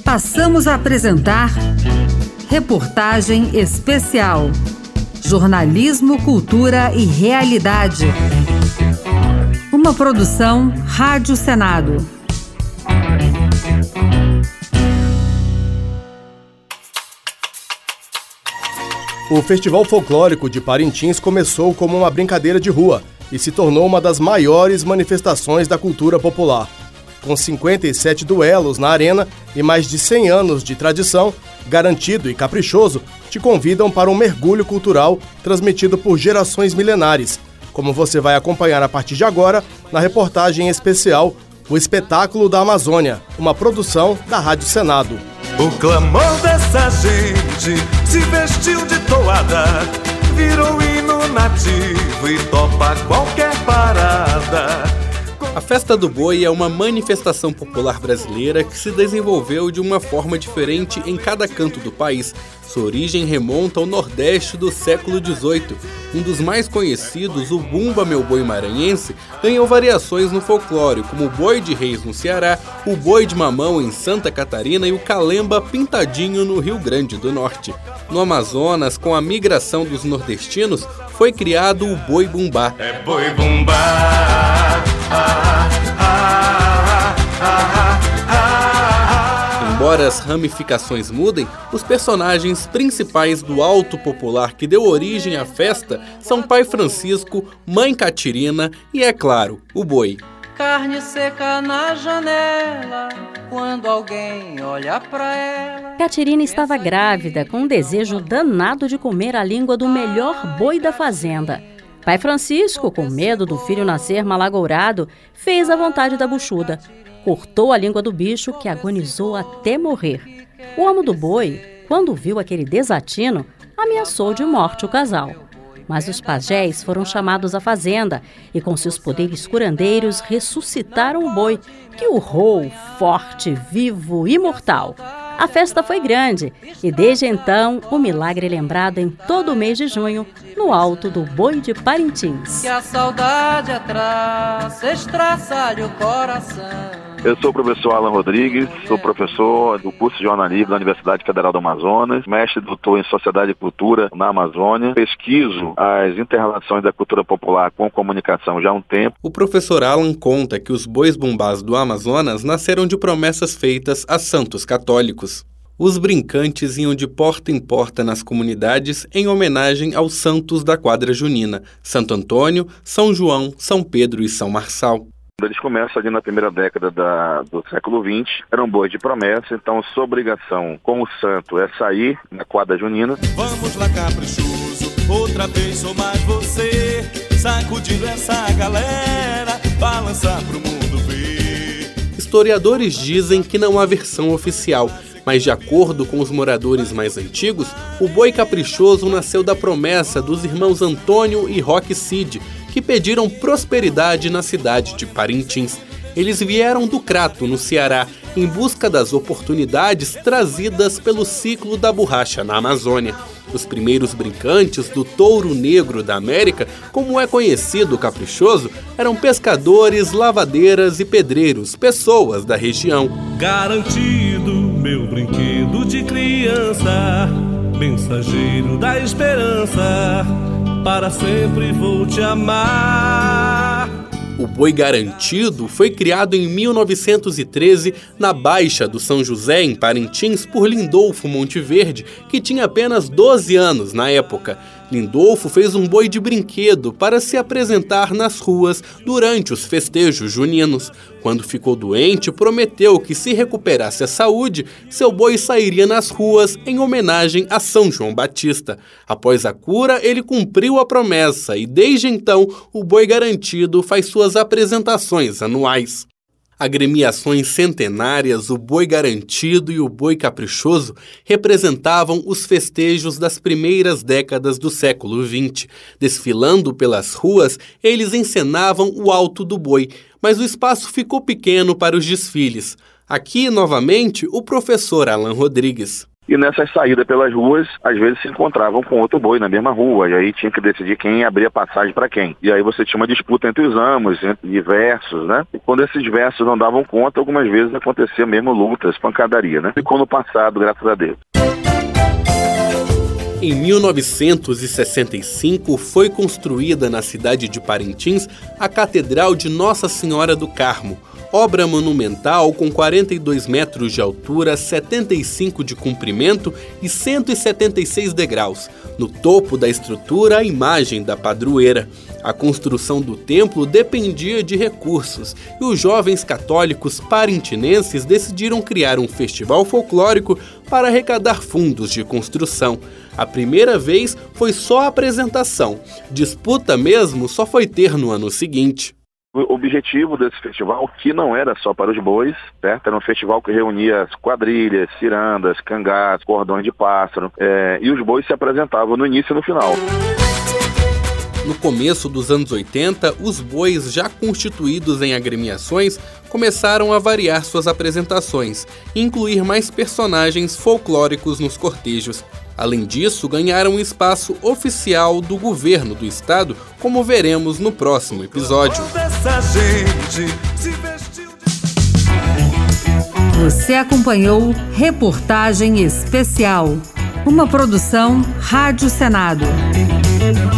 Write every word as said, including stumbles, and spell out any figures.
Passamos a apresentar Reportagem Especial. Jornalismo, Cultura e Realidade. Uma produção Rádio Senado. O Festival Folclórico de Parintins começou como uma brincadeira de rua e se tornou uma das maiores manifestações da cultura popular. Com cinquenta e sete duelos na arena e mais de cem anos de tradição, Garantido e Caprichoso te convidam para um mergulho cultural transmitido por gerações milenares, como você vai acompanhar a partir de agora na reportagem especial O Espetáculo da Amazônia, uma produção da Rádio Senado. O clamor dessa gente se vestiu de toada, virou hino nativo e topa qualquer parada. A Festa do Boi é uma manifestação popular brasileira que se desenvolveu de uma forma diferente em cada canto do país. Sua origem remonta ao Nordeste do século dezoito. Um dos mais conhecidos, o Bumba Meu Boi maranhense, ganhou variações no folclore, como o Boi de Reis no Ceará, o Boi de Mamão em Santa Catarina e o Calemba Pintadinho no Rio Grande do Norte. No Amazonas, com a migração dos nordestinos, foi criado o Boi Bumbá. É boi bumbá, ah, ah, ah, ah, ah. Embora as ramificações mudem, os personagens principais do alto popular que deu origem à festa são Pai Francisco, Mãe Catirina e, é claro, o boi. Carne seca na janela, quando alguém olha pra ela. Catirina estava grávida, com um desejo danado de comer a língua do melhor boi da fazenda. Pai Francisco, com medo do filho nascer malagourado, fez a vontade da buchuda. Cortou a língua do bicho, que agonizou até morrer. O amo do boi, quando viu aquele desatino, ameaçou de morte o casal. Mas os pajés foram chamados à fazenda e, com seus poderes curandeiros, ressuscitaram o boi, que urrou forte, vivo, imortal. A festa foi grande e, desde então, o milagre é lembrado em todo o mês de junho, no alto do Boi de Parintins. Que a saudade atrás estraçalha o coração. Eu sou o professor Alan Rodrigues, sou professor do curso de jornalismo da Universidade Federal do Amazonas, mestre e doutor em Sociedade e Cultura na Amazônia. Pesquiso as inter-relações da cultura popular com comunicação já há um tempo. O professor Alan conta que os bois bumbás do Amazonas nasceram de promessas feitas a santos católicos. Os brincantes iam de porta em porta nas comunidades em homenagem aos santos da quadra junina, Santo Antônio, São João, São Pedro e São Marçal. Eles começam ali na primeira década da, do século vinte, eram bois de promessa, então sua obrigação com o santo é sair na quadra junina. Vamos lá, caprichoso, outra vez sou mais você, sacudindo essa galera, balançar pro mundo ver. Historiadores dizem que não há versão oficial, mas de acordo com os moradores mais antigos, o boi caprichoso nasceu da promessa dos irmãos Antônio e Roque Cid, que pediram prosperidade na cidade de Parintins. Eles vieram do Crato, no Ceará, em busca das oportunidades trazidas pelo ciclo da borracha na Amazônia. Os primeiros brincantes do touro negro da América, como é conhecido o caprichoso, eram pescadores, lavadeiras e pedreiros, pessoas da região. Garantido, meu brinquedo de criança, mensageiro da esperança, para sempre vou te amar. O Boi Garantido foi criado em mil novecentos e treze na Baixa do São José, em Parintins, por Lindolfo Monteverde, que tinha apenas doze anos na época. Lindolfo fez um boi de brinquedo para se apresentar nas ruas durante os festejos juninos. Quando ficou doente, prometeu que, se recuperasse a saúde, seu boi sairia nas ruas em homenagem a São João Batista. Após a cura, ele cumpriu a promessa e, desde então, o Boi Garantido faz suas apresentações anuais. Agremiações centenárias, o Boi Garantido e o Boi Caprichoso representavam os festejos das primeiras décadas do século vinte. Desfilando pelas ruas, eles encenavam o alto do boi, mas o espaço ficou pequeno para os desfiles. Aqui, novamente, o professor Alan Rodrigues. E nessas saídas pelas ruas, às vezes se encontravam com outro boi na mesma rua, e aí tinha que decidir quem abria passagem para quem. E aí você tinha uma disputa entre os amos, entre diversos, né? E quando esses versos não davam conta, algumas vezes acontecia mesmo lutas, pancadaria, né? Ficou no passado, graças a Deus. Em mil novecentos e sessenta e cinco, foi construída na cidade de Parintins a Catedral de Nossa Senhora do Carmo, obra monumental com quarenta e dois metros de altura, setenta e cinco de comprimento e cento e setenta e seis degraus. No topo da estrutura, a imagem da padroeira. A construção do templo dependia de recursos e os jovens católicos parintinenses decidiram criar um festival folclórico para arrecadar fundos de construção. A primeira vez foi só a apresentação. Disputa mesmo só foi ter no ano seguinte. O objetivo desse festival, que não era só para os bois, certo? Era um festival que reunia as quadrilhas, cirandas, cangás, cordões de pássaro, é, e os bois se apresentavam no início e no final. No começo dos anos oitenta, os bois, já constituídos em agremiações, começaram a variar suas apresentações e incluir mais personagens folclóricos nos cortejos. Além disso, ganharam espaço oficial do governo do estado, como veremos no próximo episódio. Você acompanhou Reportagem Especial, uma produção Rádio Senado.